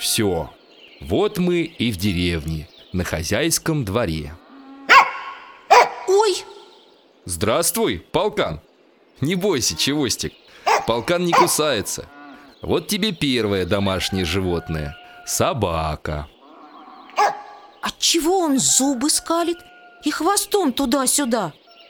Все, вот мы и в деревне, на хозяйском дворе. Ой! Здравствуй, полкан. Не бойся, чевостик, полкан не кусается. Вот тебе первое домашнее животное – собака. Отчего он зубы скалит и хвостом туда-сюда?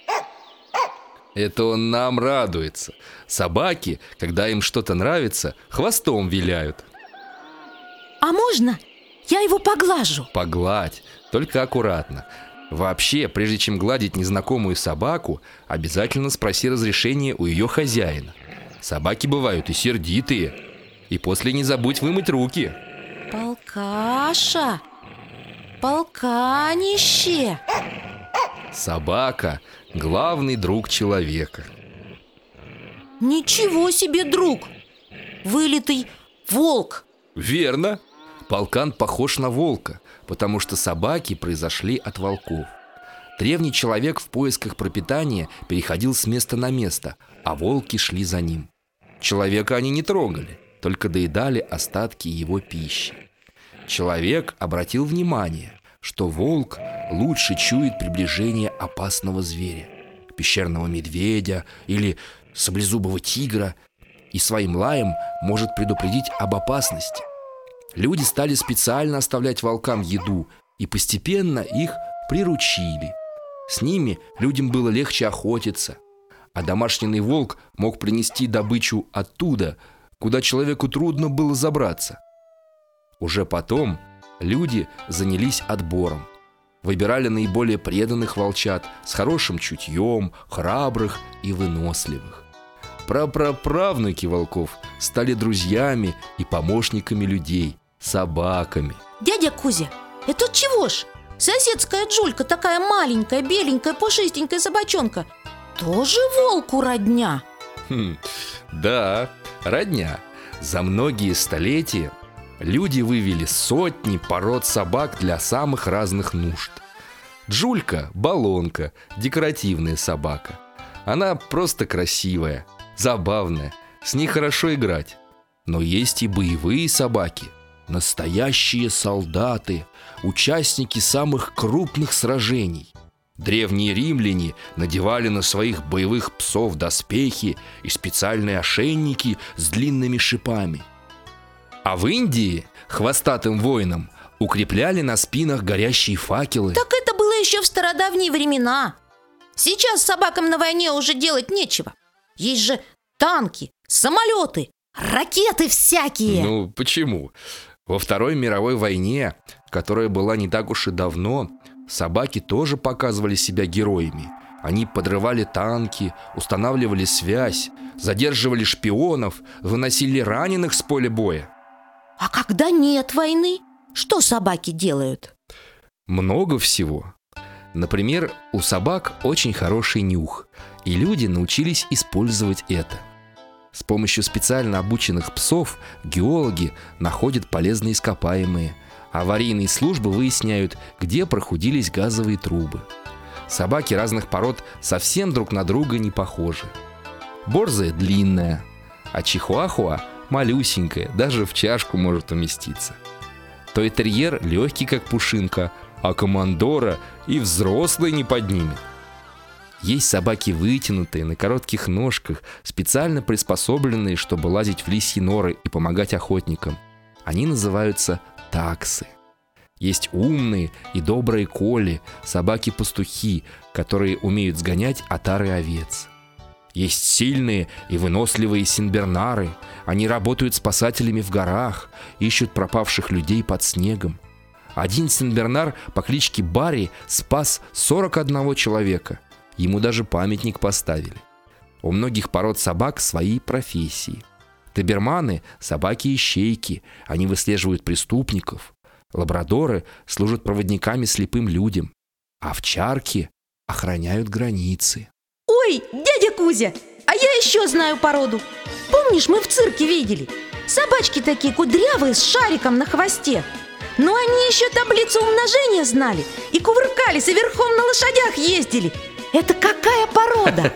Это он нам радуется. Собаки, когда им что-то нравится, хвостом виляют. А можно я его поглажу? Погладь, только аккуратно. Вообще, прежде чем гладить незнакомую собаку, обязательно спроси разрешения у ее хозяина. Собаки бывают и сердитые. И после не забудь вымыть руки. Полкаша, полканище. Собака – главный друг человека. Ничего себе, друг! Вылитый волк. Верно. Полкан похож на волка, потому что собаки произошли от волков. Древний человек в поисках пропитания переходил с места на место, а волки шли за ним. Человека они не трогали, только доедали остатки его пищи. Человек обратил внимание, что волк лучше чует приближение опасного зверя, пещерного медведя или саблезубого тигра, и своим лаем может предупредить об опасности. Люди стали специально оставлять волкам еду, и постепенно их приручили. С ними людям было легче охотиться, а домашний волк мог принести добычу оттуда, куда человеку трудно было забраться. Уже потом люди занялись отбором. Выбирали наиболее преданных волчат с хорошим чутьем, храбрых и выносливых. Прапраправнуки волков стали друзьями и помощниками людей, собаками. Дядя Кузя, это чего ж? Соседская Джулька, такая маленькая, беленькая, пушистенькая собачонка, тоже волку родня? Да, родня. За многие столетия люди вывели сотни пород собак для самых разных нужд. Джулька – баллонка, декоративная собака. Она просто красивая, забавная, с ней хорошо играть. Но есть и боевые собаки, настоящие солдаты, участники самых крупных сражений. Древние римляне надевали на своих боевых псов доспехи и специальные ошейники с длинными шипами. А в Индии хвостатым воинам укрепляли на спинах горящие факелы. Так это было еще в стародавние времена. Сейчас собакам на войне уже делать нечего. Есть же танки, самолеты, ракеты всякие. Ну, почему? Во Второй мировой войне, которая была не так уж и давно, собаки тоже показывали себя героями. Они подрывали танки, устанавливали связь, задерживали шпионов, выносили раненых с поля боя. А когда нет войны, что собаки делают? Много всего. Например, у собак очень хороший нюх, и люди научились использовать это. С помощью специально обученных псов геологи находят полезные ископаемые, а аварийные службы выясняют, где прохудились газовые трубы. Собаки разных пород совсем друг на друга не похожи. Борзая длинная, а чихуахуа малюсенькая, даже в чашку может уместиться. Той-терьер легкий, как пушинка, а командора и взрослый не поднимет. Есть собаки вытянутые, на коротких ножках, специально приспособленные, чтобы лазить в лисьи норы и помогать охотникам. Они называются таксы. Есть умные и добрые колли, собаки-пастухи, которые умеют сгонять отары овец. Есть сильные и выносливые сенбернары. Они работают спасателями в горах, ищут пропавших людей под снегом. Один сенбернар по кличке Барри спас 41 человека. Ему даже памятник поставили. У многих пород собак свои профессии. Доберманы – собаки-ищейки, они выслеживают преступников. Лабрадоры служат проводниками слепым людям. Овчарки охраняют границы. Ой, дядя Кузя, а я еще знаю породу. Помнишь, мы в цирке видели? Собачки такие кудрявые с шариком на хвосте. Но они еще таблицу умножения знали и кувыркались, и верхом на лошадях ездили. Это какая порода?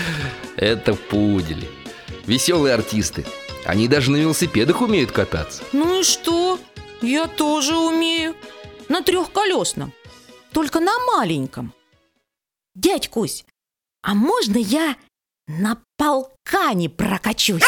Это пудели. Веселые артисты. Они даже на велосипедах умеют кататься. Ну и что? Я тоже умею. На трехколесном, только на маленьком. Дядь Кузь, а можно я на полкане прокачусь?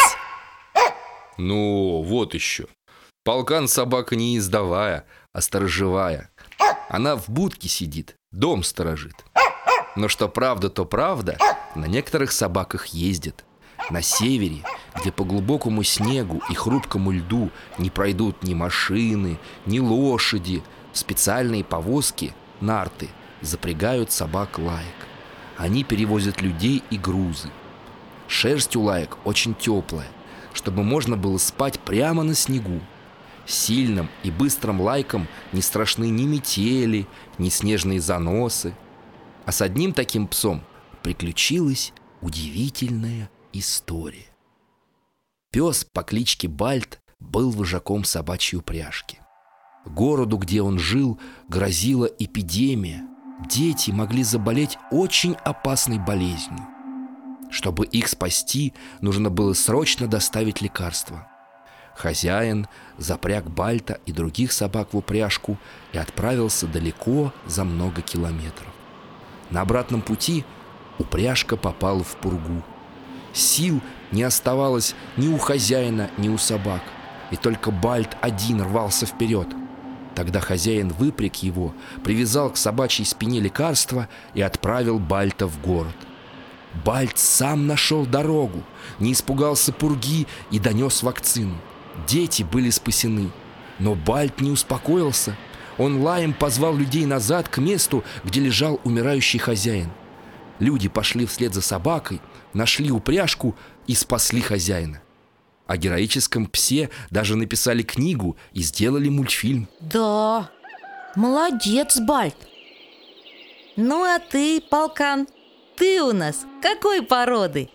Ну, вот еще. Полкан собака не ездовая, а сторожевая. Она в будке сидит, дом сторожит. Но что правда, то правда, на некоторых собаках ездят. На севере, где по глубокому снегу и хрупкому льду не пройдут ни машины, ни лошади, в специальные повозки, нарты, запрягают собак лаек. Они перевозят людей и грузы. Шерсть у лаек очень теплая, чтобы можно было спать прямо на снегу. Сильным и быстрым лайкам не страшны ни метели, ни снежные заносы. А с одним таким псом приключилась удивительная история. Пес по кличке Бальт был вожаком собачьей упряжки. Городу, где он жил, грозила эпидемия. Дети могли заболеть очень опасной болезнью. Чтобы их спасти, нужно было срочно доставить лекарства. Хозяин запряг Бальта и других собак в упряжку и отправился далеко за много километров. На обратном пути упряжка попала в пургу. Сил не оставалось ни у хозяина, ни у собак, и только Бальт один рвался вперед. Тогда хозяин выпряг его, привязал к собачьей спине лекарства и отправил Бальта в город. Бальт сам нашел дорогу, не испугался пурги и донес вакцину. Дети были спасены, но Бальт не успокоился. Он лаем позвал людей назад к месту, где лежал умирающий хозяин. Люди пошли вслед за собакой, нашли упряжку и спасли хозяина. О героическом псе даже написали книгу и сделали мультфильм. Да, молодец, Бальт. Ну а ты, полкан, ты у нас какой породы?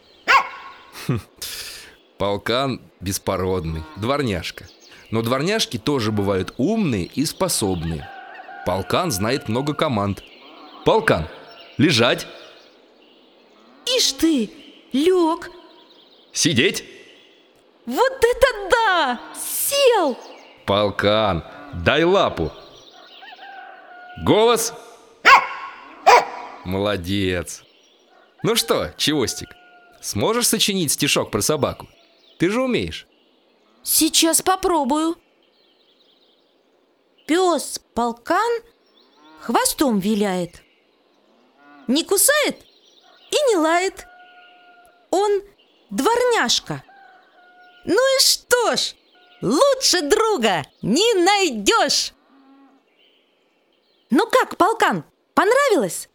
Полкан беспородный, дворняжка. Но дворняжки тоже бывают умные и способные. Полкан знает много команд. Полкан, лежать. Ишь ты, лег. Сидеть. Вот это да! Сел! Полкан, дай лапу. Голос. Молодец. Ну что, Чевостик, сможешь сочинить стишок про собаку? Ты же умеешь. Сейчас попробую. Пес полкан хвостом виляет, не кусает и не лает. Он дворняжка. Ну и что ж, лучше друга не найдешь. Ну как, полкан, понравилось?